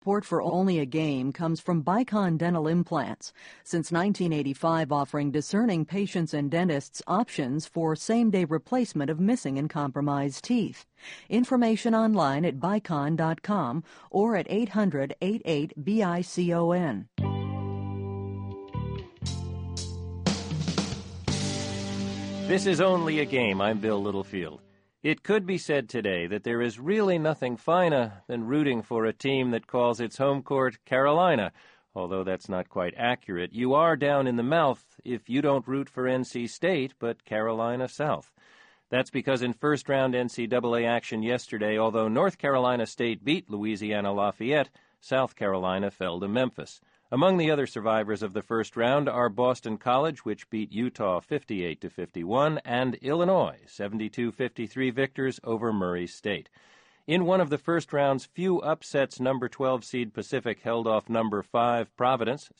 Support for Only a Game comes from Bicon Dental Implants. Since 1985, offering discerning patients and dentists options for same-day replacement of missing and compromised teeth. Information online at bicon.com or at 800-88-BICON. This is Only a Game. I'm Bill Littlefield. It could be said today that there is really nothing finer than rooting for a team that calls its home court Carolina. Although that's not quite accurate, you are down in the mouth if you don't root for NC State, but Carolina South. That's because in first-round NCAA action yesterday, although North Carolina State beat Louisiana Lafayette, South Carolina fell to Memphis. Among the other survivors of the first round are Boston College, which beat Utah 58-51, and Illinois, 72-53 victors over Murray State. In one of the first round's few upsets, number 12 seed Pacific held off number 5 Providence,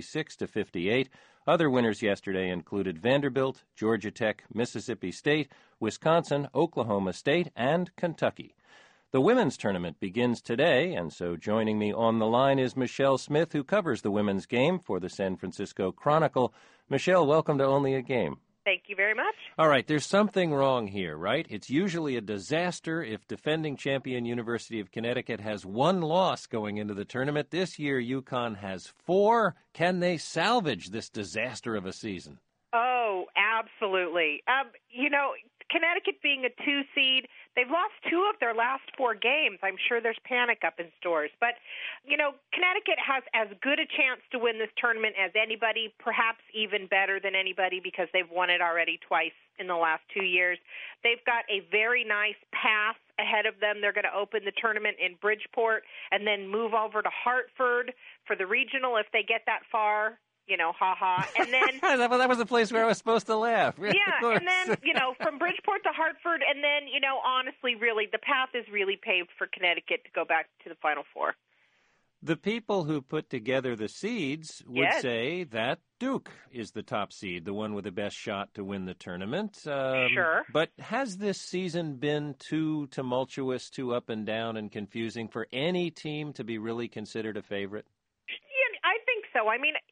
66-58. Other winners yesterday included Vanderbilt, Georgia Tech, Mississippi State, Wisconsin, Oklahoma State, and Kentucky. The women's tournament begins today, and so joining me on the line is Michelle Smith, who covers the women's game for the San Francisco Chronicle. Michelle, welcome to Only a Game. Thank you very much. All right, there's something wrong here, right? It's usually a disaster if defending champion University of Connecticut has one loss going into the tournament. This year, UConn has 4. Can they salvage this disaster of a season? Oh, absolutely. Connecticut being a 2 seed, they've lost 2 of their last 4 games. I'm sure there's panic up in stores. But, Connecticut has as good a chance to win this tournament as anybody, perhaps even better than anybody because they've won it already twice in the last 2 years. They've got a very nice path ahead of them. They're going to open the tournament in Bridgeport and then move over to Hartford for the regional if they get that far. And then that was the place where I was supposed to laugh. Yeah, and then, from Bridgeport to Hartford, and then, honestly, really, the path is really paved for Connecticut to go back to the Final Four. The people who put together the seeds would say that Duke is the top seed, the one with the best shot to win the tournament. Sure. But has this season been too tumultuous, too up and down and confusing for any team to be really considered a favorite? I think so.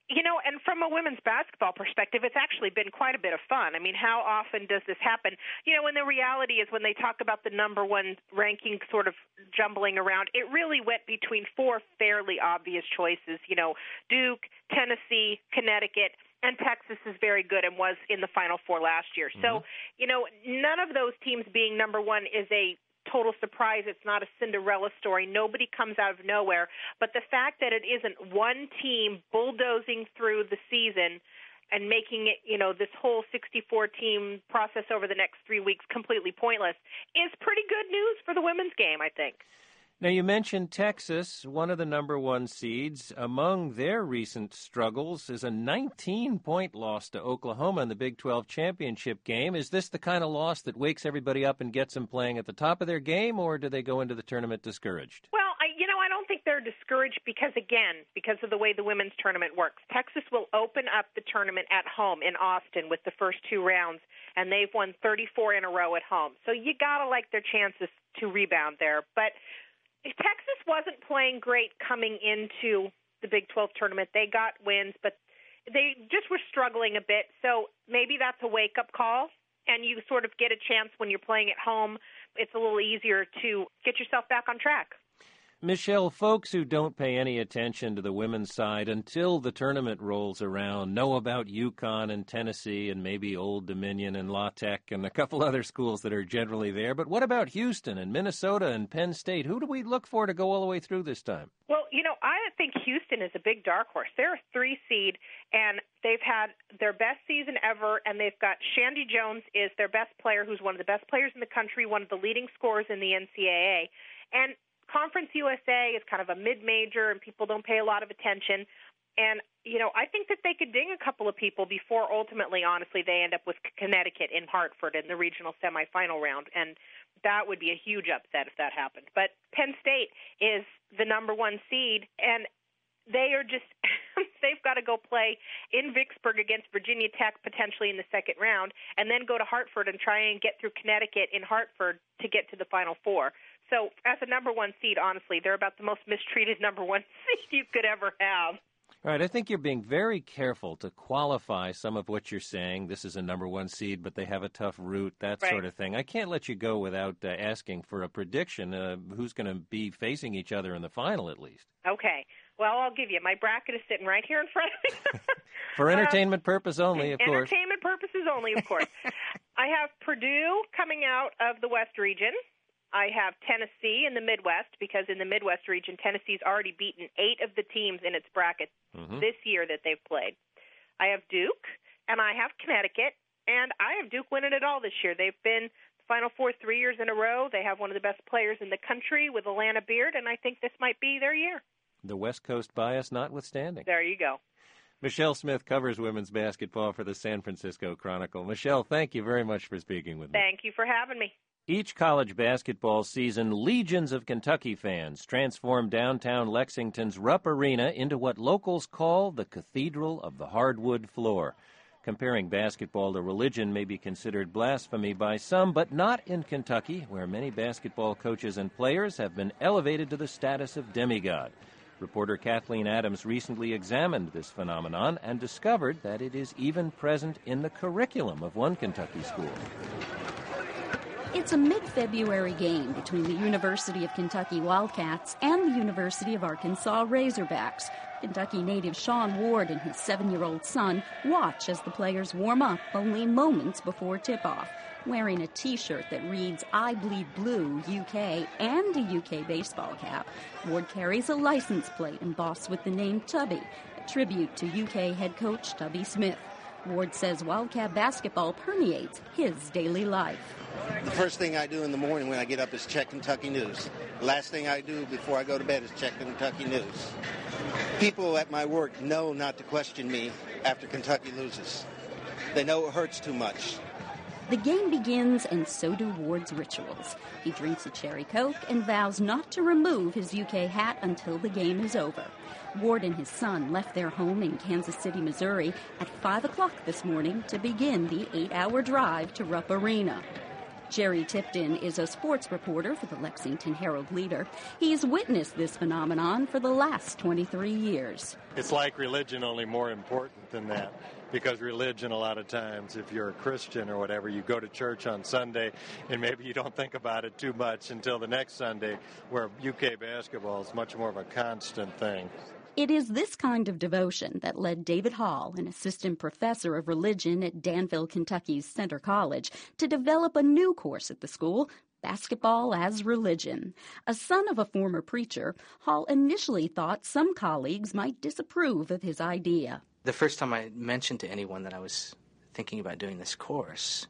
And from a women's basketball perspective, it's actually been quite a bit of fun. How often does this happen? And the reality is when they talk about the number 1 ranking sort of jumbling around, it really went between 4 fairly obvious choices. Duke, Tennessee, Connecticut, and Texas is very good and was in the Final Four last year. Mm-hmm. So, none of those teams being number 1 is a total surprise. It's not a Cinderella story. Nobody comes out of nowhere. But the fact that it isn't one team bulldozing through the season and making it, this whole 64-team process over the next 3 weeks completely pointless is pretty good news for the women's game, I think. Now, you mentioned Texas, one of the number 1 seeds. Among their recent struggles is a 19-point loss to Oklahoma in the Big 12 championship game. Is this the kind of loss that wakes everybody up and gets them playing at the top of their game, or do they go into the tournament discouraged? Well, I don't think they're discouraged because of the way the women's tournament works. Texas will open up the tournament at home in Austin with the first 2 rounds, and they've won 34 in a row at home. So you got to like their chances to rebound there. But Texas wasn't playing great coming into the Big 12 tournament. They got wins, but they just were struggling a bit. So maybe that's a wake-up call, and you sort of get a chance when you're playing at home. It's a little easier to get yourself back on track. Michelle, folks who don't pay any attention to the women's side until the tournament rolls around know about UConn and Tennessee and maybe Old Dominion and La Tech and a couple other schools that are generally there. But what about Houston and Minnesota and Penn State? Who do we look for to go all the way through this time? Well, I think Houston is a big dark horse. They're a 3 seed, and they've had their best season ever, and they've got Shandy Jones is their best player, who's one of the best players in the country, one of the leading scorers in the NCAA. And Conference USA is kind of a mid-major, and people don't pay a lot of attention. And, I think that they could ding a couple of people before ultimately, honestly, they end up with Connecticut in Hartford in the regional semifinal round. And that would be a huge upset if that happened. But Penn State is the number 1 seed, and they are just they've got to go play in Vicksburg against Virginia Tech potentially in the second round, and then go to Hartford and try and get through Connecticut in Hartford to get to the Final Four. So as a number one seed, honestly, they're about the most mistreated number one seed you could ever have. All right, I think you're being very careful to qualify some of what you're saying. This is a number one seed, but they have a tough route, that Right. sort of thing. I can't let you go without asking for a prediction who's going to be facing each other in the final, at least. Okay. Well, I'll give you. My bracket is sitting right here in front of me. For entertainment purpose only, of course. Entertainment purposes only, of course. I have Purdue coming out of the West region. I have Tennessee in the Midwest, because in the Midwest region, Tennessee's already beaten 8 of the teams in its bracket this year that they've played. I have Duke, and I have Connecticut, and I have Duke winning it all this year. They've been Final Four 3 years in a row. They have one of the best players in the country with Alana Beard, and I think this might be their year. The West Coast bias notwithstanding. There you go. Michelle Smith covers women's basketball for the San Francisco Chronicle. Michelle, thank you very much for speaking with me. Thank you for having me. Each college basketball season, legions of Kentucky fans transform downtown Lexington's Rupp Arena into what locals call the Cathedral of the Hardwood Floor. Comparing basketball to religion may be considered blasphemy by some, but not in Kentucky, where many basketball coaches and players have been elevated to the status of demigod. Reporter Kathleen Adams recently examined this phenomenon and discovered that it is even present in the curriculum of one Kentucky school. It's a mid-February game between the University of Kentucky Wildcats and the University of Arkansas Razorbacks. Kentucky native Sean Ward and his 7-year-old son watch as the players warm up only moments before tip-off. Wearing a T-shirt that reads, "I Bleed Blue, UK," and a UK baseball cap, Ward carries a license plate embossed with the name Tubby, a tribute to UK head coach Tubby Smith. Ward says Wildcat basketball permeates his daily life. The first thing I do in the morning when I get up is check Kentucky news. The last thing I do before I go to bed is check Kentucky news. People at my work know not to question me after Kentucky loses. They know it hurts too much. The game begins, and so do Ward's rituals. He drinks a cherry Coke and vows not to remove his UK hat until the game is over. Ward and his son left their home in Kansas City, Missouri at 5 o'clock this morning to begin the 8-hour drive to Rupp Arena. Jerry Tipton is a sports reporter for the Lexington Herald-Leader. He's witnessed this phenomenon for the last 23 years. It's like religion, only more important than that. Because religion, a lot of times, if you're a Christian or whatever, you go to church on Sunday and maybe you don't think about it too much until the next Sunday, where UK basketball is much more of a constant thing. It is this kind of devotion that led David Hall, an assistant professor of religion at Danville, Kentucky's Center College, to develop a new course at the school, Basketball as Religion. A son of a former preacher, Hall initially thought some colleagues might disapprove of his idea. The first time I mentioned to anyone that I was thinking about doing this course,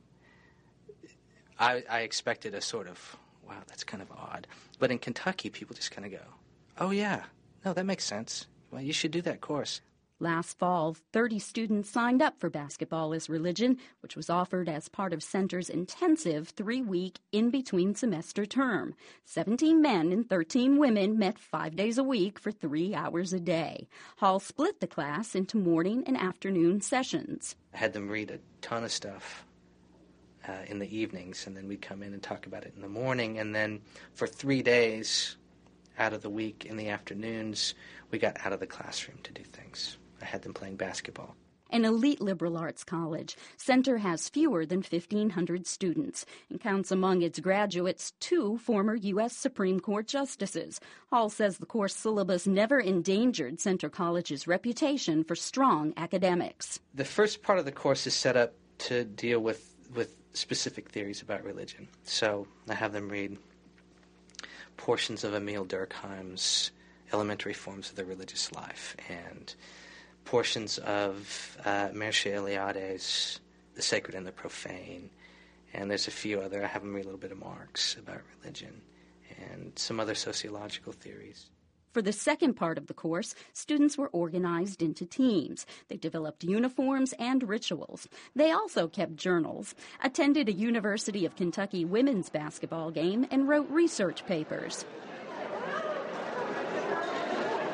I expected a sort of, wow, that's kind of odd. But in Kentucky, people just kind of go, oh, yeah, no, that makes sense. Well, you should do that course. Last fall, 30 students signed up for Basketball as Religion, which was offered as part of Center's intensive 3-week in-between semester term. 17 men and 13 women met 5 days a week for 3 hours a day. Hall split the class into morning and afternoon sessions. I had them read a ton of stuff in the evenings, and then we'd come in and talk about it in the morning. And then for 3 days out of the week in the afternoons, we got out of the classroom to do things. I had them playing basketball. An elite liberal arts college, Center has fewer than 1,500 students and counts among its graduates 2 former U.S. Supreme Court justices. Hall says the course syllabus never endangered Center College's reputation for strong academics. The first part of the course is set up to deal with specific theories about religion. So I have them read portions of Emile Durkheim's Elementary Forms of the Religious Life and portions of Mircea Eliade's The Sacred and the Profane, and there's a few other. I have them read a little bit of Marx about religion and some other sociological theories. For the second part of the course, students were organized into teams. They developed uniforms and rituals. They also kept journals, attended a University of Kentucky women's basketball game, and wrote research papers.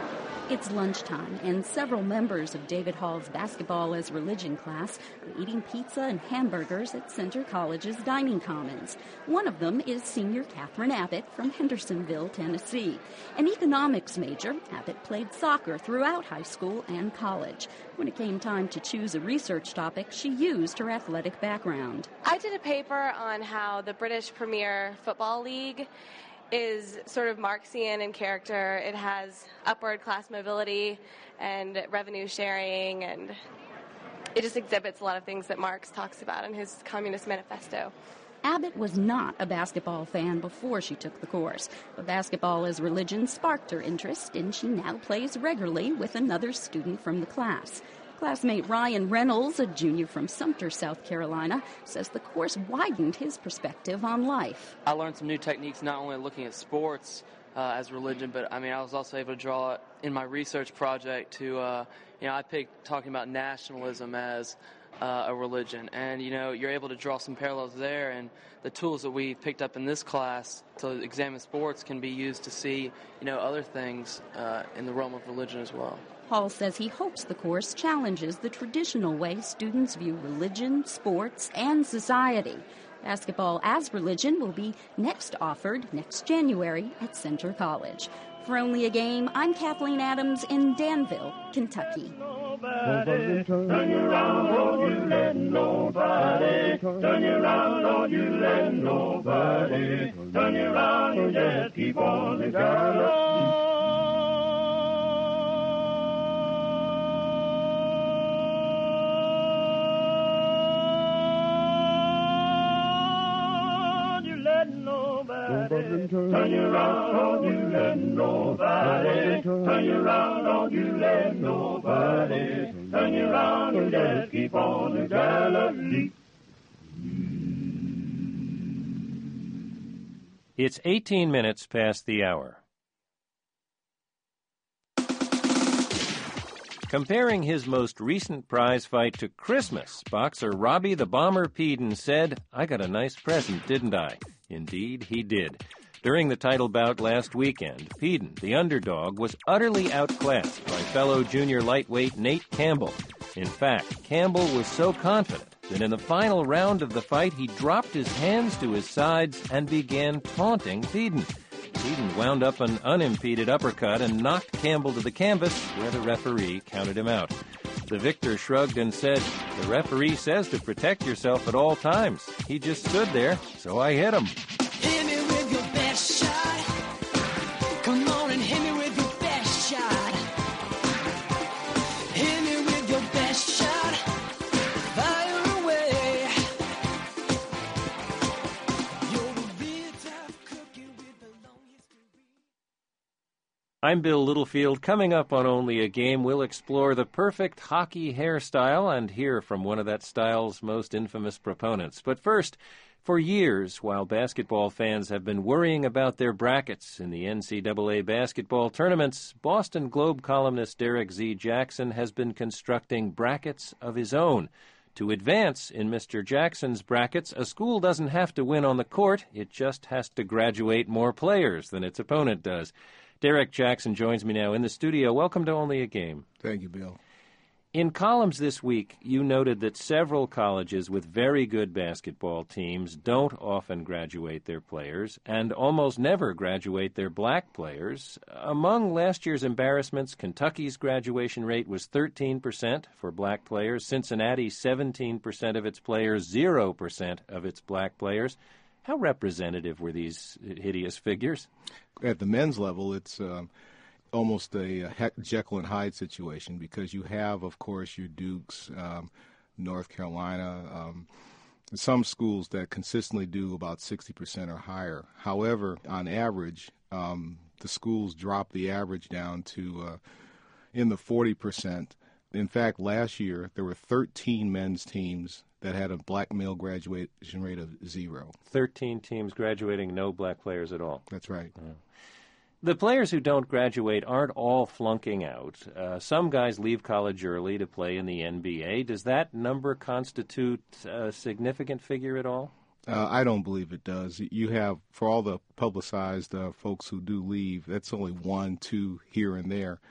It's lunchtime, and several members of David Hall's Basketball as Religion class are eating pizza and hamburgers at Centre College's dining commons. One of them is senior Catherine Abbott from Hendersonville, Tennessee. An economics major, Abbott played soccer throughout high school and college. When it came time to choose a research topic, she used her athletic background. I did a paper on how the British Premier Football League is sort of Marxian in character. It has upward class mobility and revenue sharing, and it just exhibits a lot of things that Marx talks about in his Communist Manifesto. Abbott was not a basketball fan before she took the course, but Basketball as Religion sparked her interest, and she now plays regularly with another student from the class. Classmate Ryan Reynolds, a junior from Sumter, South Carolina, says the course widened his perspective on life. I learned some new techniques, not only looking at sports as religion, but I was also able to draw it in my research project to, I picked talking about nationalism as a religion, and you're able to draw some parallels there, and the tools that we picked up in this class to examine sports can be used to see other things in the realm of religion as well. Hall says he hopes the course challenges the traditional way students view religion, sports, and society. Basketball as Religion will be next offered next January at Centre College. For Only a Game, I'm Kathleen Adams in Danville, Kentucky. Nobody, turn you round, don't you let nobody turn you round, don't you let nobody turn you round, you just keep on the gallop. Turn you round, don't you let nobody turn you round, don't you let nobody turn you round, you just keep on the gallop. It's 18 minutes past the hour. Comparing his most recent prize fight to Christmas, boxer Robbie the Bomber Peden said, "I got a nice present, didn't I?" Indeed, he did. During the title bout last weekend, Peden, the underdog, was utterly outclassed by fellow junior lightweight Nate Campbell. In fact, Campbell was so confident that in the final round of the fight, he dropped his hands to his sides and began taunting Peden. Peden wound up an unimpeded uppercut and knocked Campbell to the canvas, where the referee counted him out. The victor shrugged and said, "The referee says to protect yourself at all times. He just stood there, so I hit him." Hit me with your best shot. Come on and hit me with your best shot. Hit me with your best shot. Fire away. You're a real tough cookie with a long history. I'm Bill Littlefield. Coming up on Only a Game, we'll explore the perfect hockey hairstyle and hear from one of that style's most infamous proponents. But first, for years, while basketball fans have been worrying about their brackets in the NCAA basketball tournaments, Boston Globe columnist Derek Z. Jackson has been constructing brackets of his own. To advance in Mr. Jackson's brackets, a school doesn't have to win on the court. It just has to graduate more players than its opponent does. Derek Jackson joins me now in the studio. Welcome to Only a Game. Thank you, Bill. In columns this week, you noted that several colleges with very good basketball teams don't often graduate their players and almost never graduate their black players. Among last year's embarrassments, Kentucky's graduation rate was 13% for black players, Cincinnati 17% of its players, 0% of its black players. How representative were these hideous figures? At the men's level, it's almost a Jekyll and Hyde situation because you have, of course, your Dukes, North Carolina, some schools that consistently do about 60% or higher. However, on average, the schools drop the average down to in the 40%. In fact, last year, there were 13 men's teams that had a black male graduation rate of 0. 13 teams graduating, no black players at all. That's right. Yeah. The players who don't graduate aren't all flunking out. Some guys leave college early to play in the NBA. Does that number constitute a significant figure at all? I don't believe it does. You have, for all the publicized folks who do leave, that's only 1, 2 here and there.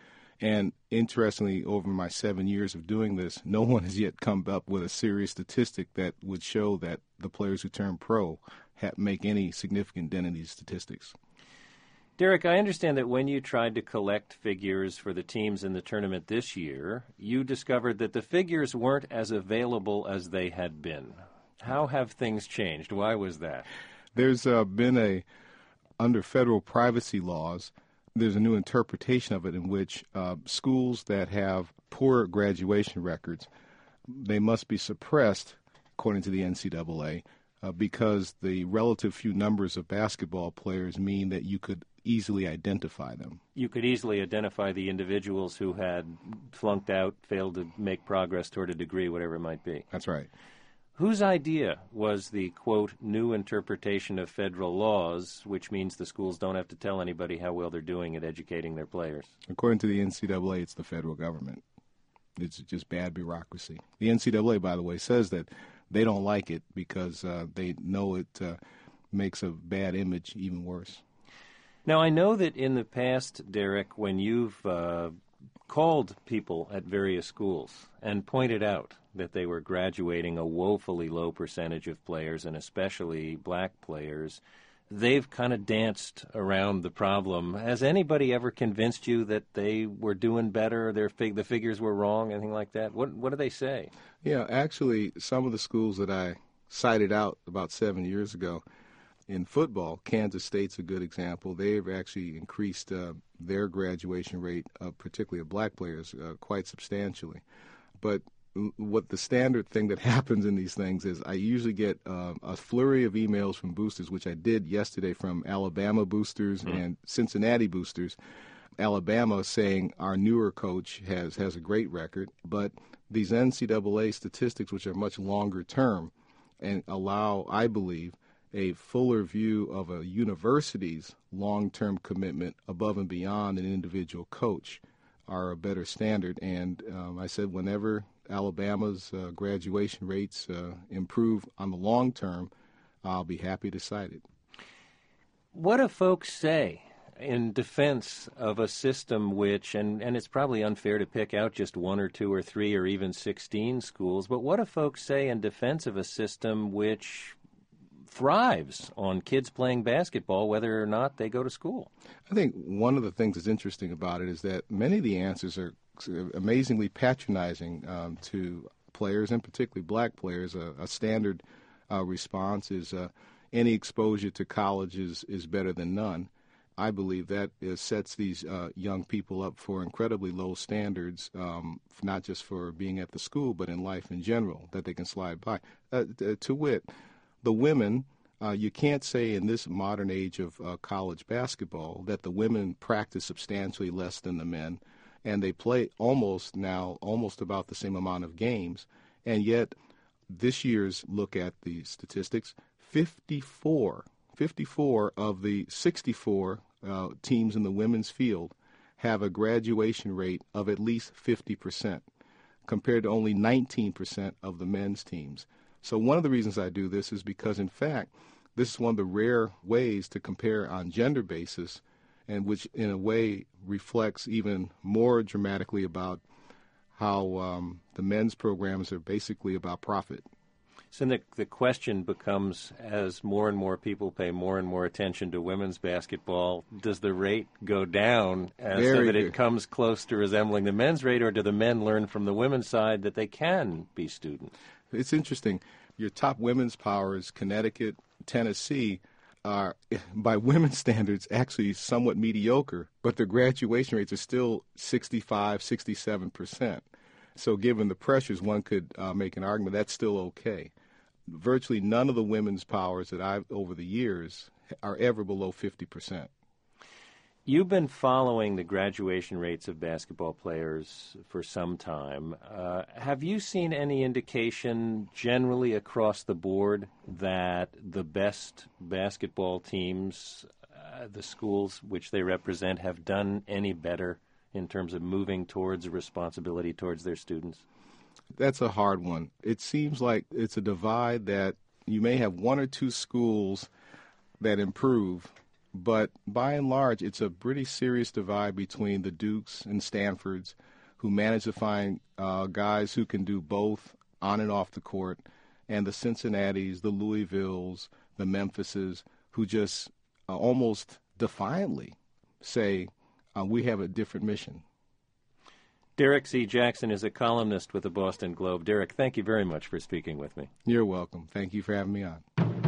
And interestingly, over my 7 years of doing this, no one has yet come up with a serious statistic that would show that the players who turn pro make any significant dent in these statistics. Derek, I understand that when you tried to collect figures for the teams in the tournament this year, you discovered that the figures weren't as available as they had been. How have things changed? Why was that? There's been under federal privacy laws, there's a new interpretation of it in which schools that have poor graduation records, they must be suppressed, according to the NCAA, because the relative few numbers of basketball players mean that you could easily identify them. You could easily identify the individuals who had flunked out, failed to make progress toward a degree, whatever it might be. That's right. Whose idea was the, quote, new interpretation of federal laws, which means the schools don't have to tell anybody how well they're doing at educating their players? According to the NCAA, it's the federal government. It's just bad bureaucracy. The NCAA, by the way, says that they don't like it because they know it makes a bad image even worse. Now, I know that in the past, Derek, when you've called people at various schools and pointed out that they were graduating a woefully low percentage of players, and especially black players, they've kind of danced around the problem. Has anybody ever convinced you that they were doing better, the figures were wrong, anything like that? What do they say? Yeah, actually, some of the schools that I cited out about 7 years ago, in football, Kansas State's a good example. They've actually increased their graduation rate, particularly of black players, quite substantially. But what the standard thing that happens in these things is I usually get a flurry of emails from boosters, which I did yesterday from Alabama boosters and Cincinnati boosters. Alabama saying our newer coach has a great record, but these NCAA statistics, which are much longer term and allow, I believe, a fuller view of a university's long-term commitment above and beyond an individual coach, are a better standard. And I said whenever Alabama's graduation rates improve on the long term, I'll be happy to cite it. What do folks say in defense of a system which, and it's probably unfair to pick out just one or two or three or even 16 schools, but what do folks say in defense of a system which thrives on kids playing basketball, whether or not they go to school? I think one of the things that's interesting about it is that many of the answers are amazingly patronizing to players, and particularly black players. A standard response is any exposure to college is better than none. I believe that sets these young people up for incredibly low standards, not just for being at the school, but in life in general, that they can slide by. To wit, the women, you can't say in this modern age of college basketball that the women practice substantially less than the men, and they play almost about the same amount of games. And yet, this year's look at the statistics, 54 of the 64 teams in the women's field have a graduation rate of at least 50%, compared to only 19% of the men's teams. So one of the reasons I do this is because, in fact, this is one of the rare ways to compare on gender basis, and which in a way reflects even more dramatically about how the men's programs are basically about profit. So the question becomes, as more and more people pay more and more attention to women's basketball, does the rate go down so that it comes close to resembling the men's rate, or do the men learn from the women's side that they can be students? It's interesting. Your top women's powers, Connecticut, Tennessee, are, by women's standards, actually somewhat mediocre, but their graduation rates are still 65, 67%. So given the pressures, one could make an argument that's still okay. Virtually none of the women's powers that I've over the years are ever below 50%. You've been following the graduation rates of basketball players for some time. Have you seen any indication generally across the board that the best basketball teams, the schools which they represent, have done any better in terms of moving towards responsibility towards their students? That's a hard one. It seems like it's a divide that you may have one or two schools that improve, But by and large, it's a pretty serious divide between the Dukes and Stanfords, who manage to find guys who can do both on and off the court, and the Cincinnatis, the Louisvilles, the Memphises, who just almost defiantly say, we have a different mission. Derek C. Jackson is a columnist with the Boston Globe. Derek, thank you very much for speaking with me. You're welcome. Thank you for having me on.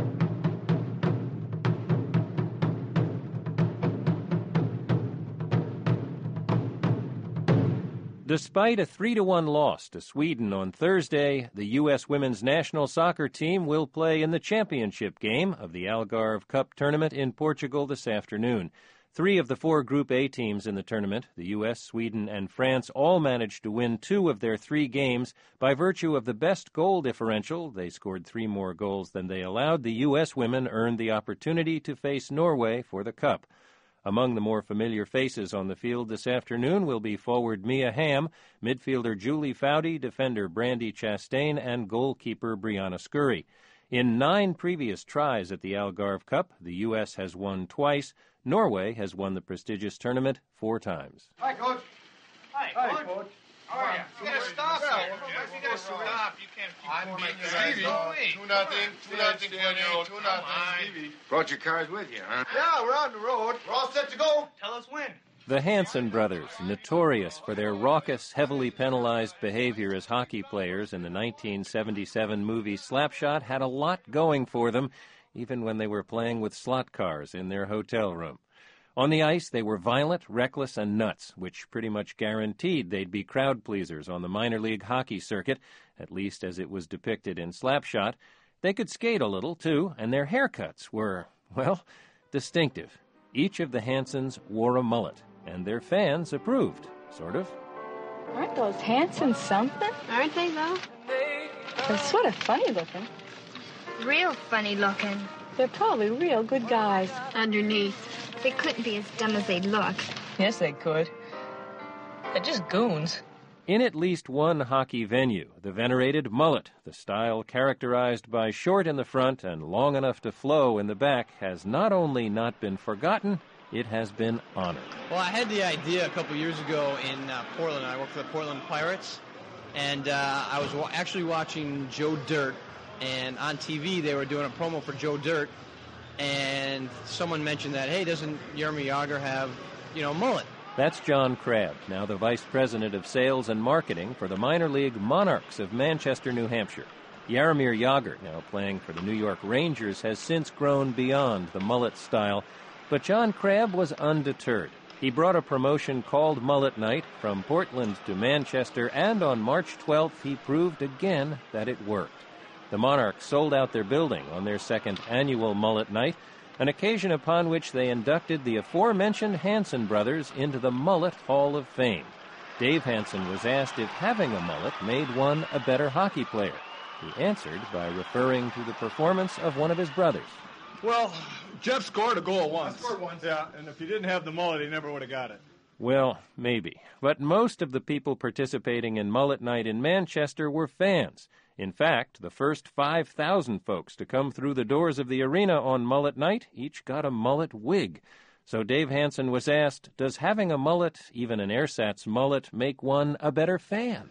Despite a 3-1 loss to Sweden on Thursday, the U.S. women's national soccer team will play in the championship game of the Algarve Cup tournament in Portugal this afternoon. 3 of the 4 Group A teams in the tournament, the U.S., Sweden, and France, all managed to win 2 of their 3 games by virtue of the best goal differential. They scored 3 more goals than they allowed. The U.S. women earned the opportunity to face Norway for the Cup. Among the more familiar faces on the field this afternoon will be forward Mia Hamm, midfielder Julie Foudy, defender Brandi Chastain, and goalkeeper Brianna Scurry. In 9 previous tries at the Algarve Cup, the U.S. has won twice. Norway has won the prestigious tournament 4 times. Hi, Coach. Hi, Coach. How are you? You gotta stop here. You gotta stop. You can't keep pouring Stevie. 2-0, Stevie. Brought your cars with you, huh? Yeah, we're on the road. We're all set to go. Tell us when. The Hanson brothers, notorious for their raucous, heavily penalized behavior as hockey players in the 1977 movie Slapshot, had a lot going for them, even when they were playing with slot cars in their hotel room. On the ice, they were violent, reckless, and nuts, which pretty much guaranteed they'd be crowd pleasers on the minor league hockey circuit, at least as it was depicted in Slapshot. They could skate a little, too, and their haircuts were, well, distinctive. Each of the Hansons wore a mullet, and their fans approved, sort of. Aren't those Hansons something? Aren't they, though? They're sort of funny looking. Real funny looking. They're probably real good guys. Underneath. They couldn't be as dumb as they look. Yes, they could. They're just goons. In at least one hockey venue, the venerated mullet, the style characterized by short in the front and long enough to flow in the back, has not only not been forgotten, it has been honored. Well, I had the idea a couple years ago in Portland. I worked for the Portland Pirates, and I was actually watching Joe Dirt, and on TV they were doing a promo for Joe Dirt, and someone mentioned that, hey, doesn't Jaromir Jagr have, a mullet? That's John Crabb, now the Vice President of Sales and Marketing for the minor league Monarchs of Manchester, New Hampshire. Jaromir Jagr, now playing for the New York Rangers, has since grown beyond the mullet style, but John Crabb was undeterred. He brought a promotion called Mullet Night from Portland to Manchester, and on March 12th he proved again that it worked. The Monarchs sold out their building on their second annual Mullet Night, an occasion upon which they inducted the aforementioned Hanson brothers into the Mullet Hall of Fame. Dave Hanson was asked if having a mullet made one a better hockey player. He answered by referring to the performance of one of his brothers. Well, Jeff scored a goal once. I scored once. Yeah, and if he didn't have the mullet, he never would have got it. Well, maybe. But most of the people participating in Mullet Night in Manchester were fans. In fact, the first 5,000 folks to come through the doors of the arena on Mullet Night each got a mullet wig. So Dave Hanson was asked, does having a mullet, even an ersatz mullet, make one a better fan?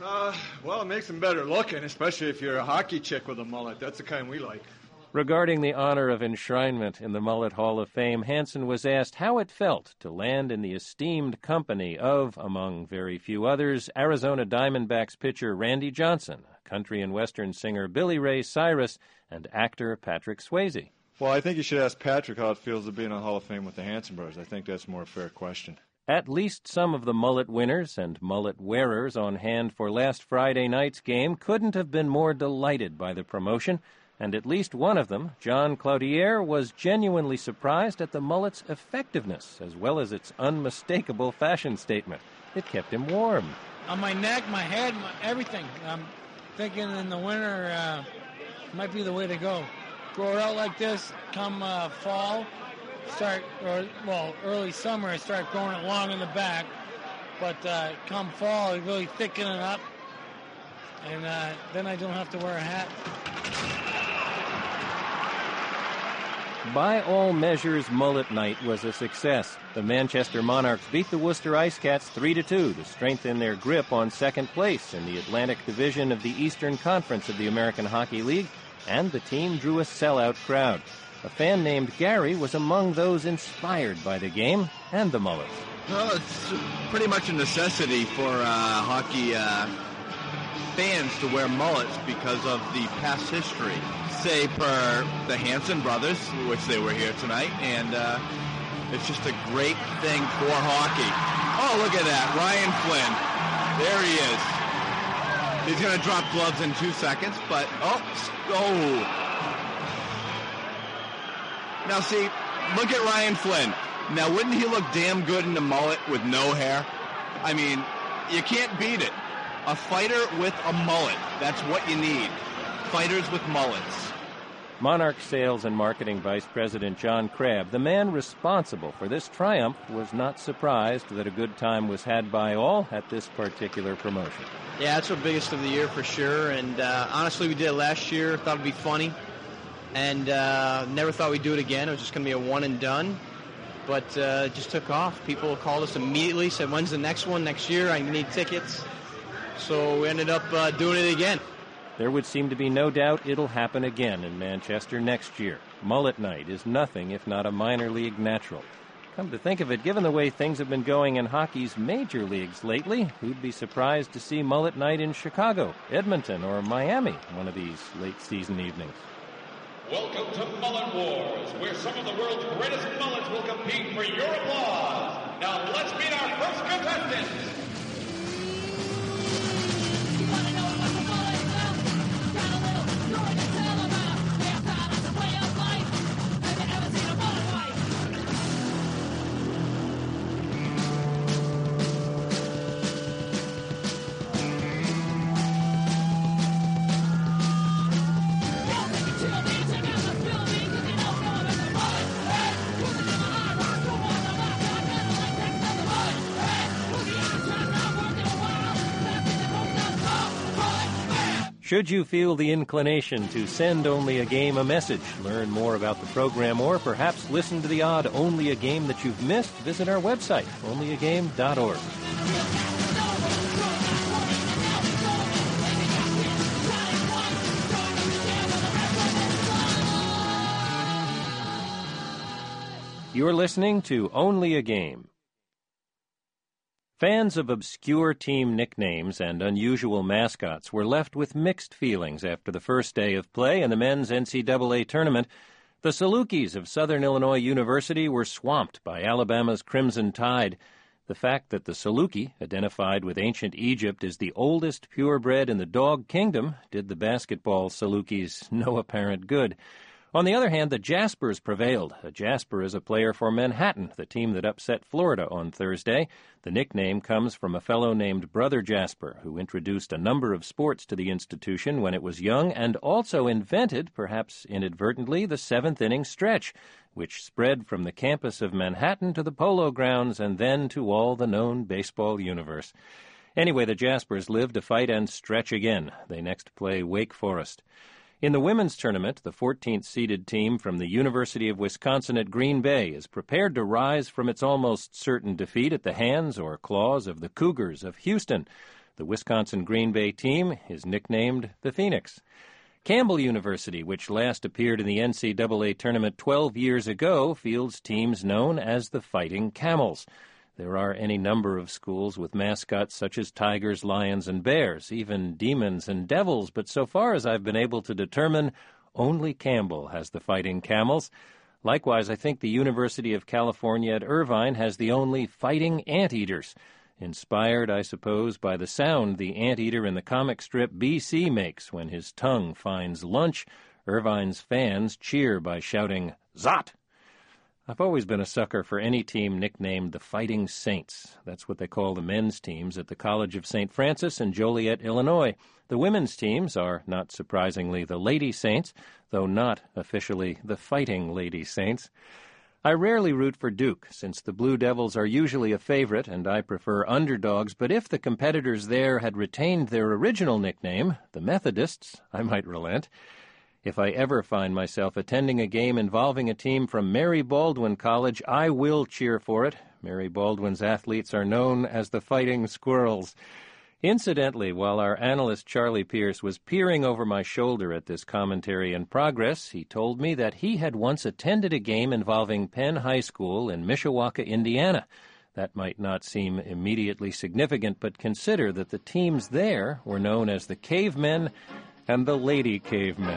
Well, it makes him better looking, especially if you're a hockey chick with a mullet. That's the kind we like. Regarding the honor of enshrinement in the Mullet Hall of Fame, Hanson was asked how it felt to land in the esteemed company of, among very few others, Arizona Diamondbacks pitcher Randy Johnson, country and western singer Billy Ray Cyrus, and actor Patrick Swayze. Well, I think you should ask Patrick how it feels to be in a Hall of Fame with the Hanson brothers. I think that's a more fair question. At least some of the mullet winners and mullet wearers on hand for last Friday night's game couldn't have been more delighted by the promotion, and at least one of them, John Cloutier, was genuinely surprised at the mullet's effectiveness, as well as its unmistakable fashion statement. It kept him warm. On my neck, my head, everything. I'm thinking in the winter might be the way to go. Grow it out like this, come fall, early summer, I start growing it long in the back. But come fall, I really thicken it up, and then I don't have to wear a hat. By all measures, Mullet Night was a success. The Manchester Monarchs beat the Worcester Ice Cats 3-2 to strengthen their grip on second place in the Atlantic Division of the Eastern Conference of the American Hockey League, and the team drew a sellout crowd. A fan named Gary was among those inspired by the game and the Mullets. Well, it's pretty much a necessity for hockey fans to wear mullets because of the past history. Say per the Hanson brothers, which they were here tonight, and it's just a great thing for hockey. Oh, look at that, Ryan Flynn. There he is. He's going to drop gloves in 2 seconds, but Now see, look at Ryan Flynn. Now wouldn't he look damn good in the mullet with no hair? I mean, you can't beat it. A fighter with a mullet, that's what you need. Fighters with mullets. Monarch Sales and Marketing Vice President John Crabb, the man responsible for this triumph, was not surprised that a good time was had by all at this particular promotion. Yeah, it's our biggest of the year for sure, and honestly, we did it last year. Thought it'd be funny, and never thought we'd do it again. It was just going to be a one and done, but it just took off. People called us immediately, said, when's the next one? Next year, I need tickets. So we ended up doing it again. There would seem to be no doubt it'll happen again in Manchester next year. Mullet Night is nothing if not a minor league natural. Come to think of it, given the way things have been going in hockey's major leagues lately, who'd be surprised to see Mullet Night in Chicago, Edmonton, or Miami one of these late-season evenings? Welcome to Mullet Wars, where some of the world's greatest mullets will compete for your applause. Now let's meet our first contestants. Should you feel the inclination to send Only a Game a message, learn more about the program, or perhaps listen to the odd Only a Game that you've missed, visit our website, onlyagame.org. You're listening to Only a Game. Fans of obscure team nicknames and unusual mascots were left with mixed feelings after the first day of play in the men's NCAA tournament. The Salukis of Southern Illinois University were swamped by Alabama's Crimson Tide. The fact that the Saluki, identified with ancient Egypt as the oldest purebred in the dog kingdom, did the basketball Salukis no apparent good. On the other hand, the Jaspers prevailed. A Jasper is a player for Manhattan, the team that upset Florida on Thursday. The nickname comes from a fellow named Brother Jasper, who introduced a number of sports to the institution when it was young and also invented, perhaps inadvertently, the seventh-inning stretch, which spread from the campus of Manhattan to the Polo Grounds and then to all the known baseball universe. Anyway, the Jaspers live to fight and stretch again. They next play Wake Forest. In the women's tournament, the 14th-seeded team from the University of Wisconsin at Green Bay is prepared to rise from its almost certain defeat at the hands or claws of the Cougars of Houston. The Wisconsin Green Bay team is nicknamed the Phoenix. Campbell University, which last appeared in the NCAA tournament 12 years ago, fields teams known as the Fighting Camels. There are any number of schools with mascots such as tigers, lions, and bears, even demons and devils, but so far as I've been able to determine, only Campbell has the Fighting Camels. Likewise, I think the University of California at Irvine has the only Fighting Anteaters, inspired, I suppose, by the sound the anteater in the comic strip BC makes when his tongue finds lunch. Irvine's fans cheer by shouting, "Zot!" I've always been a sucker for any team nicknamed the Fighting Saints. That's what they call the men's teams at the College of St. Francis in Joliet, Illinois. The women's teams are, not surprisingly, the Lady Saints, though not officially the Fighting Lady Saints. I rarely root for Duke, since the Blue Devils are usually a favorite and I prefer underdogs, but if the competitors there had retained their original nickname, the Methodists, I might relent. If I ever find myself attending a game involving a team from Mary Baldwin College, I will cheer for it. Mary Baldwin's athletes are known as the Fighting Squirrels. Incidentally, while our analyst Charlie Pierce was peering over my shoulder at this commentary in progress, he told me that he had once attended a game involving Penn High School in Mishawaka, Indiana. That might not seem immediately significant, but consider that the teams there were known as the Cavemen and the Lady Cavemen.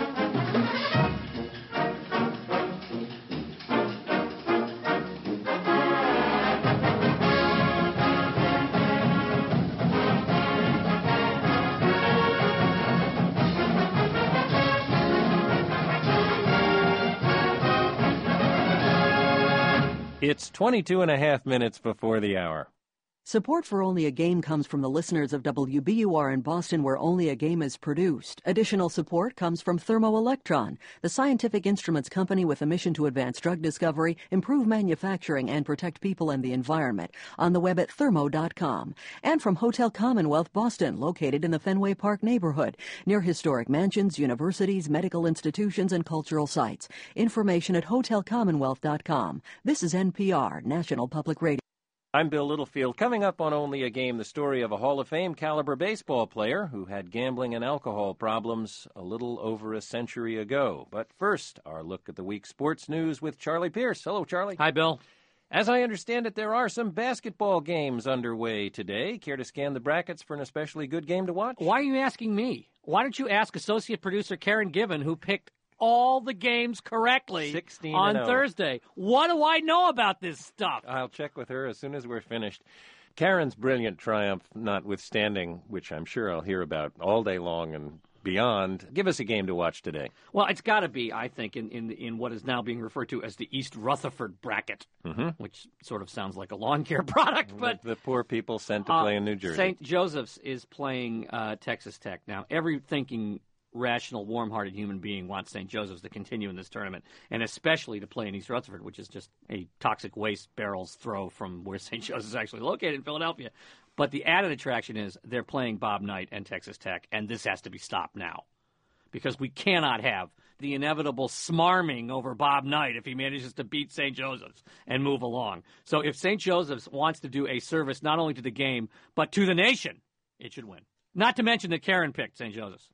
It's 22 and a half minutes before the hour. Support for Only a Game comes from the listeners of WBUR in Boston, where Only a Game is produced. Additional support comes from Thermoelectron, the scientific instruments company with a mission to advance drug discovery, improve manufacturing, and protect people and the environment. On the web at thermo.com. And from Hotel Commonwealth Boston, located in the Fenway Park neighborhood, near historic mansions, universities, medical institutions, and cultural sites. Information at hotelcommonwealth.com. This is NPR, National Public Radio. I'm Bill Littlefield. Coming up on Only a Game, the story of a Hall of Fame caliber baseball player who had gambling and alcohol problems a little over a century ago. But first, our look at the week's sports news with Charlie Pierce. Hello, Charlie. Hi, Bill. As I understand it, there are some basketball games underway today. Care to scan the brackets for an especially good game to watch? Why are you asking me? Why don't you ask associate producer Karen Given, who picked all the games correctly on Thursday? What do I know about this stuff? I'll check with her as soon as we're finished. Karen's brilliant triumph notwithstanding, which I'm sure I'll hear about all day long and beyond, give us a game to watch today. Well, it's got to be, I think, in what is now being referred to as the East Rutherford bracket, which sort of sounds like a lawn care product. But the poor people sent to play in New Jersey. St. Joseph's is playing Texas Tech. Now, every thinking rational, warm-hearted human being wants St. Joseph's to continue in this tournament, and especially to play in East Rutherford, which is just a toxic waste barrel's throw from where St. Joseph's is actually located in Philadelphia. But the added attraction is they're playing Bob Knight and Texas Tech, and this has to be stopped now, because we cannot have the inevitable smarming over Bob Knight if he manages to beat St. Joseph's and move along. So if St. Joseph's wants to do a service not only to the game, but to the nation, it should win. Not to mention that Karen picked St. Joseph's.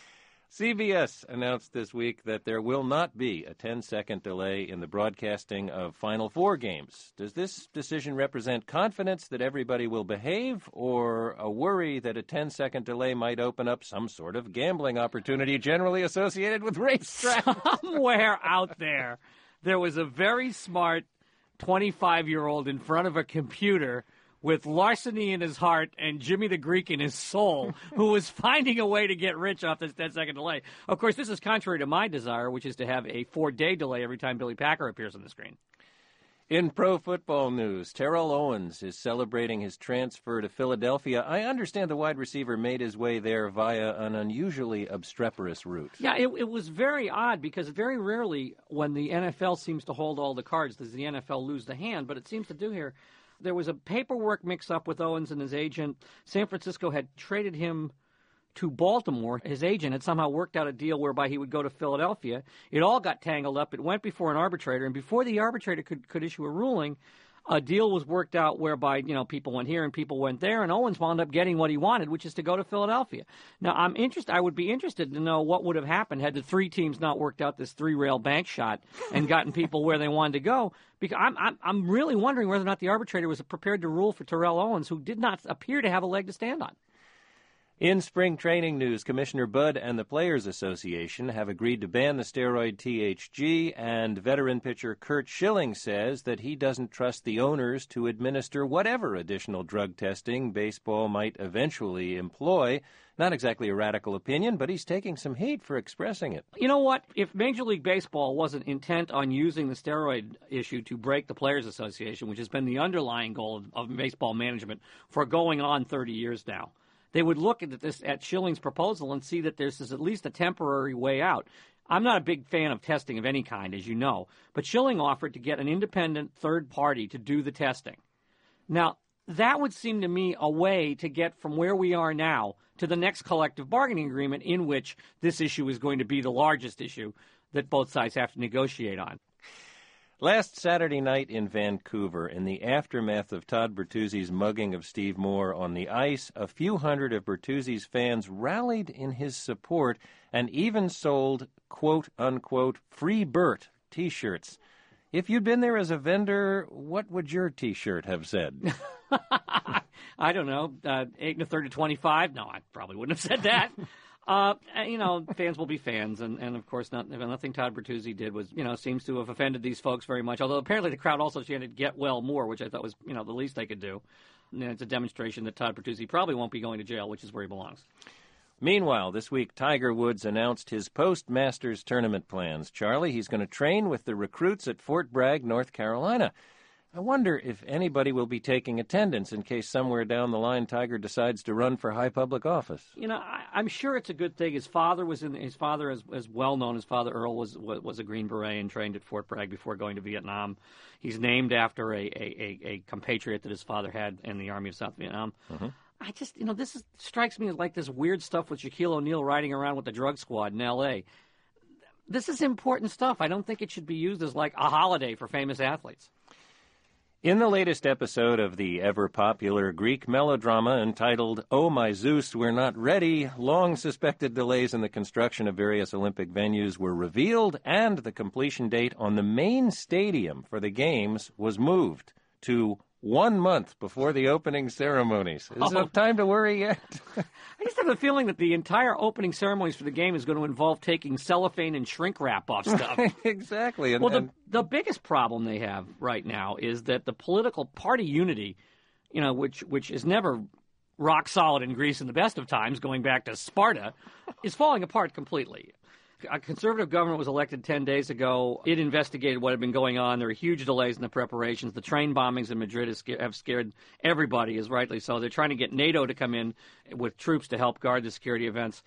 CBS announced this week that there will not be a 10-second delay in the broadcasting of Final Four games. Does this decision represent confidence that everybody will behave, or a worry that a 10-second delay might open up some sort of gambling opportunity generally associated with racetracks? Somewhere out there was a very smart 25-year-old in front of a computer with larceny in his heart and Jimmy the Greek in his soul, who was finding a way to get rich off this 10-second delay. Of course, this is contrary to my desire, which is to have a 4-day delay every time Billy Packer appears on the screen. In pro football news, Terrell Owens is celebrating his transfer to Philadelphia. I understand the wide receiver made his way there via an unusually obstreperous route. Yeah, it was very odd, because very rarely when the NFL seems to hold all the cards does the NFL lose the hand, but it seems to do here. There was a paperwork mix-up with Owens and his agent. San Francisco had traded him to Baltimore. His agent had somehow worked out a deal whereby he would go to Philadelphia. It all got tangled up. It went before an arbitrator, and before the arbitrator could issue a ruling, a deal was worked out whereby, people went here and people went there, and Owens wound up getting what he wanted, which is to go to Philadelphia. Now, I would be interested to know what would have happened had the three teams not worked out this three-rail bank shot and gotten people where they wanted to go. Because I'm really wondering whether or not the arbitrator was prepared to rule for Terrell Owens, who did not appear to have a leg to stand on. In spring training news, Commissioner Budd and the Players Association have agreed to ban the steroid THG, and veteran pitcher Curt Schilling says that he doesn't trust the owners to administer whatever additional drug testing baseball might eventually employ. Not exactly a radical opinion, but he's taking some heat for expressing it. You know what? If Major League Baseball wasn't intent on using the steroid issue to break the Players Association, which has been the underlying goal of baseball management for going on 30 years now, they would look at Schilling's proposal and see that this is at least a temporary way out. I'm not a big fan of testing of any kind, as you know, but Schilling offered to get an independent third party to do the testing. Now, that would seem to me a way to get from where we are now to the next collective bargaining agreement in which this issue is going to be the largest issue that both sides have to negotiate on. Last Saturday night in Vancouver, in the aftermath of Todd Bertuzzi's mugging of Steve Moore on the ice, a few hundred of Bertuzzi's fans rallied in his support and even sold, quote-unquote, Free Bert T-shirts. If you'd been there as a vendor, what would your T-shirt have said? I don't know, 8 1/3 to 25? No, I probably wouldn't have said that. Fans will be fans, and of course, nothing Todd Bertuzzi did was, seems to have offended these folks very much. Although apparently the crowd also chanted "Get well" more, which I thought was, the least they could do. And it's a demonstration that Todd Bertuzzi probably won't be going to jail, which is where he belongs. Meanwhile, this week, Tiger Woods announced his post-Masters tournament plans. Charlie, he's going to train with the recruits at Fort Bragg, North Carolina. I wonder if anybody will be taking attendance in case somewhere down the line Tiger decides to run for high public office. I'm sure it's a good thing. His father was his father, as well known, his father Earl was a Green Beret and trained at Fort Bragg before going to Vietnam. He's named after a compatriot that his father had in the Army of South Vietnam. Mm-hmm. I just, strikes me as like this weird stuff with Shaquille O'Neal riding around with the drug squad in L.A. This is important stuff. I don't think it should be used as like a holiday for famous athletes. In the latest episode of the ever-popular Greek melodrama entitled Oh My Zeus, We're Not Ready, long-suspected delays in the construction of various Olympic venues were revealed, and the completion date on the main stadium for the Games was moved to 1 month before the opening ceremonies. Is it time to worry yet? I just have a feeling that the entire opening ceremonies for the game is going to involve taking cellophane and shrink wrap off stuff. Exactly. The biggest problem they have right now is that the political party unity, which is never rock solid in Greece in the best of times, going back to Sparta, is falling apart completely. A conservative government was elected 10 days ago. It investigated what had been going on. There were huge delays in the preparations. The train bombings in Madrid have scared everybody, as rightly so. They're trying to get NATO to come in with troops to help guard the security events.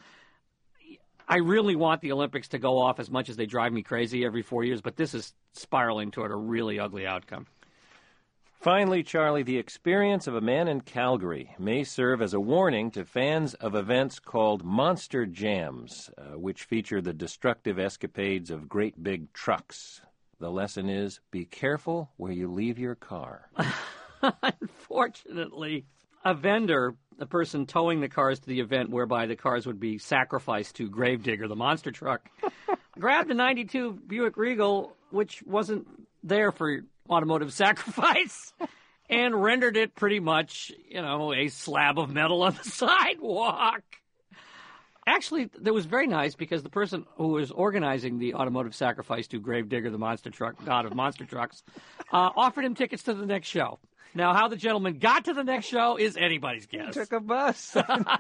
I really want the Olympics to go off as much as they drive me crazy every 4 years, but this is spiraling toward a really ugly outcome. Finally, Charlie, the experience of a man in Calgary may serve as a warning to fans of events called Monster Jams, which feature the destructive escapades of great big trucks. The lesson is, be careful where you leave your car. Unfortunately, a vendor, a person towing the cars to the event whereby the cars would be sacrificed to Gravedigger, the monster truck, grabbed a 92 Buick Regal, which wasn't there for automotive sacrifice, and rendered it pretty much, a slab of metal on the sidewalk. Actually, that was very nice because the person who was organizing the automotive sacrifice to Gravedigger, the monster truck, god of monster trucks, offered him tickets to the next show. Now, how the gentleman got to the next show is anybody's guess. He took a bus.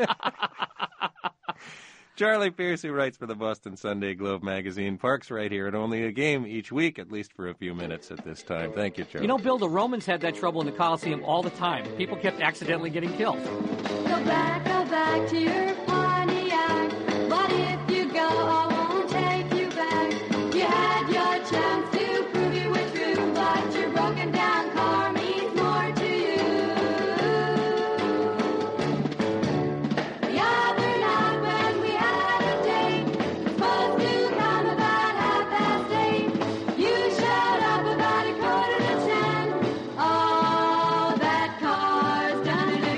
Charlie Pierce, who writes for the Boston Sunday Globe magazine, parks right here at Only a Game each week, at least for a few minutes at this time. Thank you, Charlie. Bill, the Romans had that trouble in the Colosseum all the time. People kept accidentally getting killed. Go back to your Pontiac. But if you go, I won't take you back. You had your chance to prove you were true, but your broken down car means more to you. The other night when we had a date, supposed to come about 8:30. You showed up about 9:45. Oh, that car's done it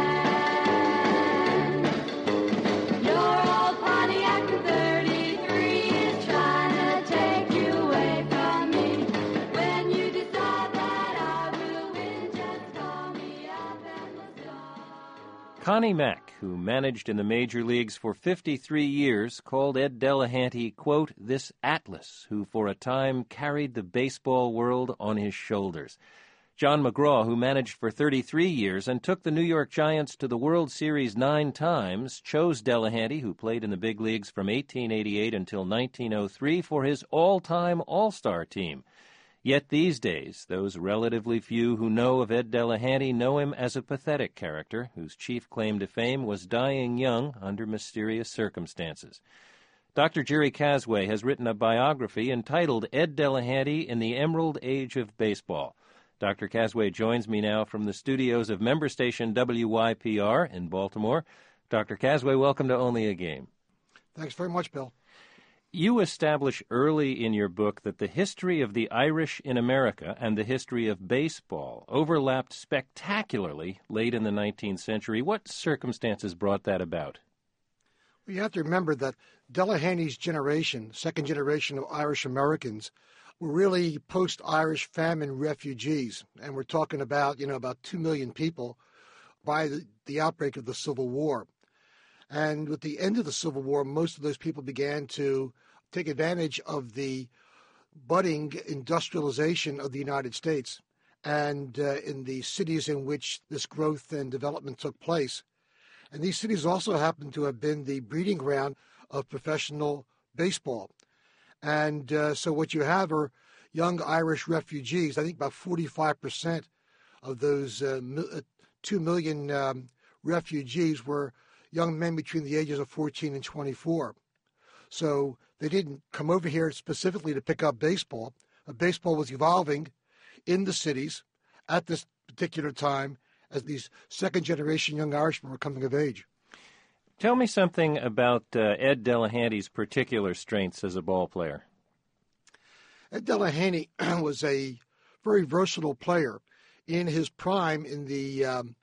again. Your old Pontiac in 33 is trying to take you away from me. When you decide that I will win, just call me up and we'll start. Connie Mack, who managed in the major leagues for 53 years, called Ed Delahanty, quote, this Atlas, who for a time carried the baseball world on his shoulders. John McGraw, who managed for 33 years and took the New York Giants to the World Series 9 times, chose Delahanty, who played in the big leagues from 1888 until 1903, for his all-time All-Star team. Yet these days, those relatively few who know of Ed Delahanty know him as a pathetic character whose chief claim to fame was dying young under mysterious circumstances. Dr. Jerry Casway has written a biography entitled Ed Delahanty in the Emerald Age of Baseball. Dr. Casway joins me now from the studios of member station WYPR in Baltimore. Dr. Casway, welcome to Only a Game. Thanks very much, Bill. You establish early in your book that the history of the Irish in America and the history of baseball overlapped spectacularly late in the 19th century. What circumstances brought that about? Well, you have to remember that Delahanty's generation, second generation of Irish Americans, were really post-Irish famine refugees. And we're talking about, about 2 million people by the outbreak of the Civil War. And with the end of the Civil War, most of those people began to take advantage of the budding industrialization of the United States and in the cities in which this growth and development took place. And these cities also happen to have been the breeding ground of professional baseball. And so what you have are young Irish refugees. I think about 45% of those 2 million refugees were young men between the ages of 14 and 24. So they didn't come over here specifically to pick up baseball. Baseball was evolving in the cities at this particular time as these second-generation young Irishmen were coming of age. Tell me something about Ed Delahanty's particular strengths as a ball player. Ed Delahanty was a very versatile player. In his prime in the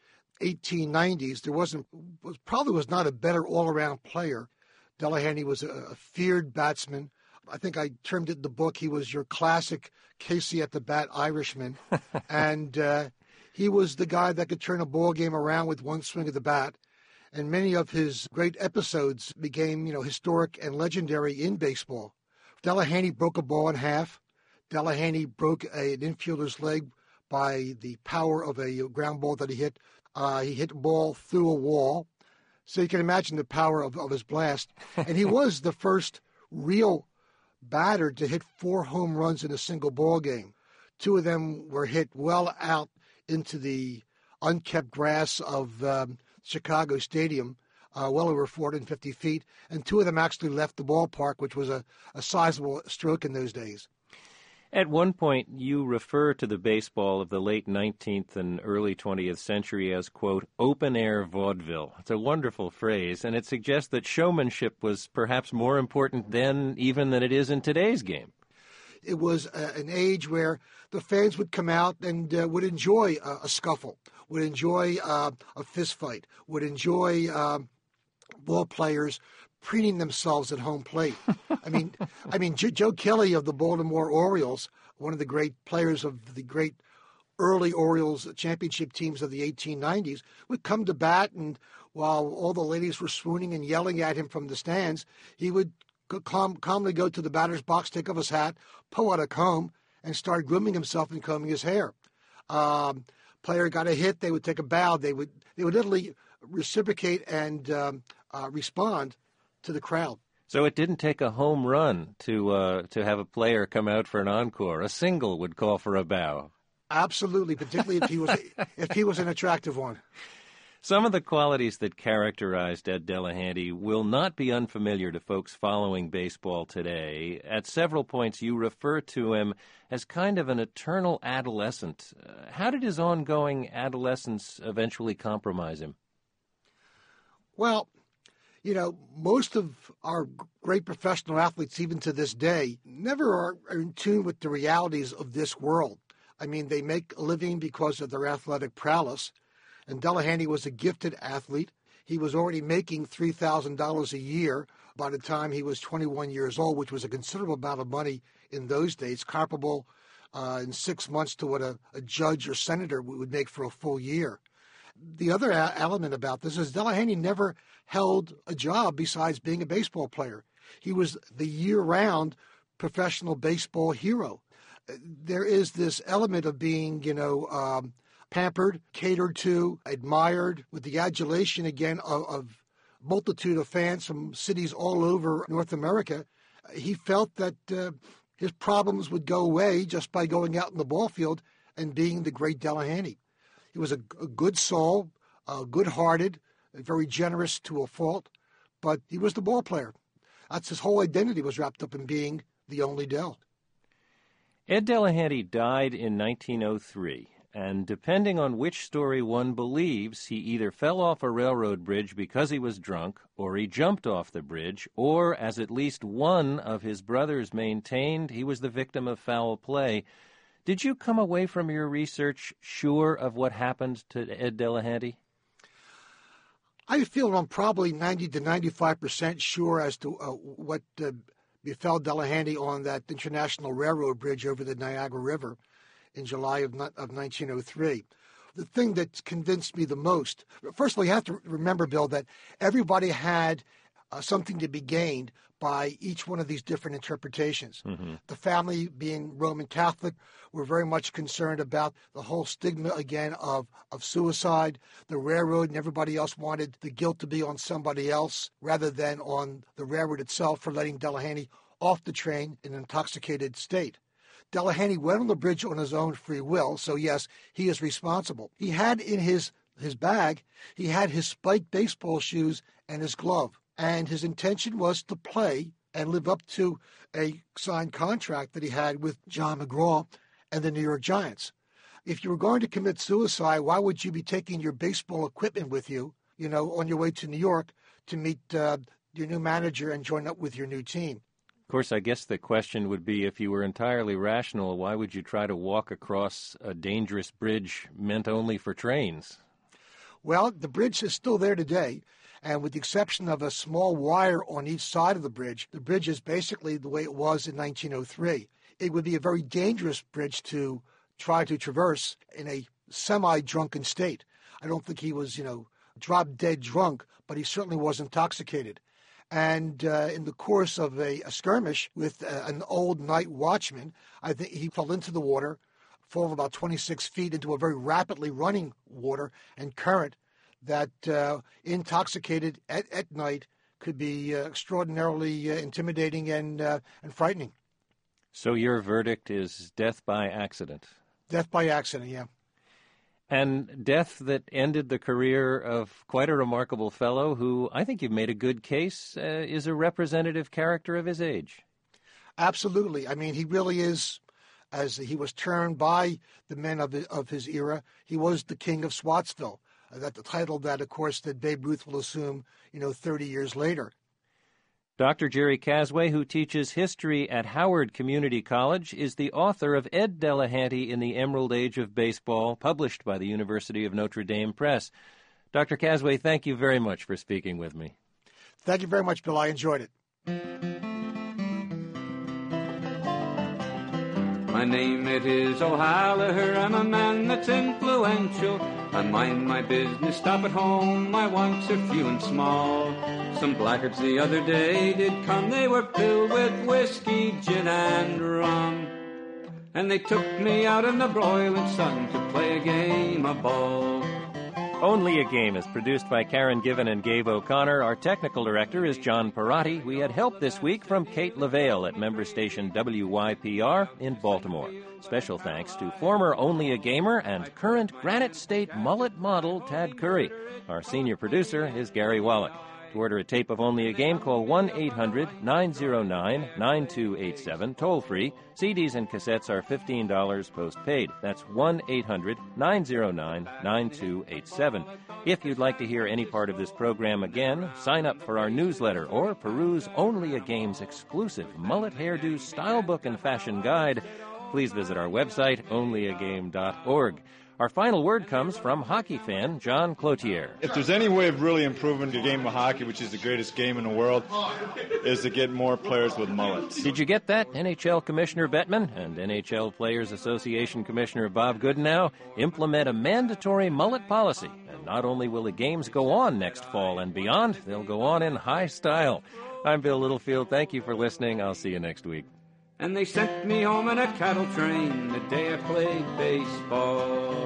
1890s, there probably was not a better all-around player. Delahanty was a feared batsman. I think I termed it in the book, he was your classic Casey at the bat Irishman. And he was the guy that could turn a ball game around with one swing of the bat. And many of his great episodes became, historic and legendary in baseball. Delahanty broke a ball in half. Delahanty broke an infielder's leg by the power of a ground ball that he hit. He hit the ball through a wall. So you can imagine the power of his blast. And he was the first real batter to hit 4 home runs in a single ball game. 2 of them were hit well out into the unkept grass of Chicago Stadium, well over 450 feet. And 2 of them actually left the ballpark, which was a sizable stroke in those days. At one point, you refer to the baseball of the late 19th and early 20th century as, quote, open-air vaudeville. It's a wonderful phrase, and it suggests that showmanship was perhaps more important then even than it is in today's game. It was an age where the fans would come out and would enjoy a scuffle, would enjoy a fist fight, would enjoy ball players preening themselves at home plate. I mean, Joe Kelly of the Baltimore Orioles, one of the great players of the great early Orioles championship teams of the 1890s, would come to bat, and while all the ladies were swooning and yelling at him from the stands, he would calmly go to the batter's box, take off his hat, pull out a comb, and start grooming himself and combing his hair. Player got a hit, they would take a bow. They would literally reciprocate and respond to the crowd. So it didn't take a home run to have a player come out for an encore. A single would call for a bow. Absolutely, particularly if he was an attractive one. Some of the qualities that characterized Ed Delahanty will not be unfamiliar to folks following baseball today. At several points, you refer to him as kind of an eternal adolescent. How did his ongoing adolescence eventually compromise him? Well, most of our great professional athletes, even to this day, never are in tune with the realities of this world. I mean, they make a living because of their athletic prowess. And Delahanty was a gifted athlete. He was already making $3,000 a year by the time he was 21 years old, which was a considerable amount of money in those days, comparable in 6 months to what a judge or senator would make for a full year. The other element about this is Delahanty never held a job besides being a baseball player. He was the year-round professional baseball hero. There is this element of being, pampered, catered to, admired, with the adulation, again, of multitude of fans from cities all over North America. He felt that his problems would go away just by going out in the ball field and being the great Delahanty. He was a good soul, good-hearted, very generous to a fault, but he was the ball player. That's his whole identity was wrapped up in being the only Del. Ed Delahanty died in 1903, and depending on which story one believes, he either fell off a railroad bridge because he was drunk, or he jumped off the bridge, or, as at least one of his brothers maintained, he was the victim of foul play. Did you come away from your research sure of what happened to Ed Delahanty? I feel I'm probably 90 to 95% sure as to what befell Delahanty on that International Railroad Bridge over the Niagara River in July of 1903. The thing that convinced me the most, first of all, you have to remember, Bill, that everybody had something to be gained by each one of these different interpretations. Mm-hmm. The family, being Roman Catholic, were very much concerned about the whole stigma, again, of suicide. The railroad and everybody else wanted the guilt to be on somebody else rather than on the railroad itself for letting Delahanty off the train in an intoxicated state. Delahanty went on the bridge on his own free will, so yes, he is responsible. He had in his bag, he had his spiked baseball shoes and his glove. And his intention was to play and live up to a signed contract that he had with John McGraw and the New York Giants. If you were going to commit suicide, why would you be taking your baseball equipment with you, on your way to New York to meet your new manager and join up with your new team? Of course, I guess the question would be, if you were entirely rational, why would you try to walk across a dangerous bridge meant only for trains? Well, the bridge is still there today. And with the exception of a small wire on each side of the bridge is basically the way it was in 1903. It would be a very dangerous bridge to try to traverse in a semi-drunken state. I don't think he was, drop-dead drunk, but he certainly was intoxicated. And in the course of a skirmish with an old night watchman, I think he fell into the water, fall about 26 feet into a very rapidly running water and current that intoxicated at night could be extraordinarily intimidating and frightening. So your verdict is death by accident? Death by accident, yeah. And death that ended the career of quite a remarkable fellow who, I think you've made a good case, is a representative character of his age. Absolutely. I mean, he really is, as he was termed by the men of his era, he was the king of Swattsville. That the title that, of course, that Babe Ruth will assume, 30 years later. Dr. Jerry Casway, who teaches history at Howard Community College, is the author of Ed Delahanty in the Emerald Age of Baseball, published by the University of Notre Dame Press. Dr. Casway, thank you very much for speaking with me. Thank you very much, Bill. I enjoyed it. My name it is O'Hallaher, I'm a man that's influential. I mind my business, stop at home, my wants are few and small. Some blackguards the other day did come, they were filled with whiskey, gin and rum. And they took me out in the broiling sun to play a game of ball. Only a Game is produced by Karen Given and Gabe O'Connor. Our technical director is John Perotti. We had help this week from Kate LaVale at member station WYPR in Baltimore. Special thanks to former Only a Gamer and current Granite State mullet model Tad Curry. Our senior producer is Gary Wallach. To order a tape of Only a Game, call 1-800-909-9287, toll-free. CDs and cassettes are $15 post-paid. That's 1-800-909-9287. If you'd like to hear any part of this program again, sign up for our newsletter or peruse Only a Game's exclusive mullet hairdo style book and fashion guide. Please visit our website, onlyagame.org. Our final word comes from hockey fan John Cloutier. If there's any way of really improving the game of hockey, which is the greatest game in the world, is to get more players with mullets. Did you get that, NHL Commissioner Bettman and NHL Players Association Commissioner Bob Goodenow? Implement a mandatory mullet policy, and not only will the games go on next fall and beyond, they'll go on in high style. I'm Bill Littlefield. Thank you for listening. I'll see you next week. And they sent me home in a cattle train the day I played baseball.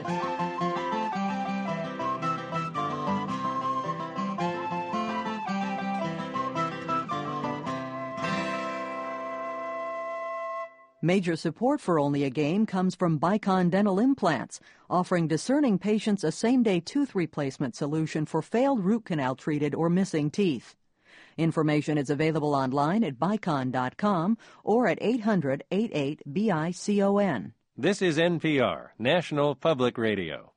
Major support for Only a Game comes from Bicon Dental Implants, offering discerning patients a same-day tooth replacement solution for failed root canal treated or missing teeth. Information is available online at bicon.com or at 800-88-BICON. This is NPR, National Public Radio.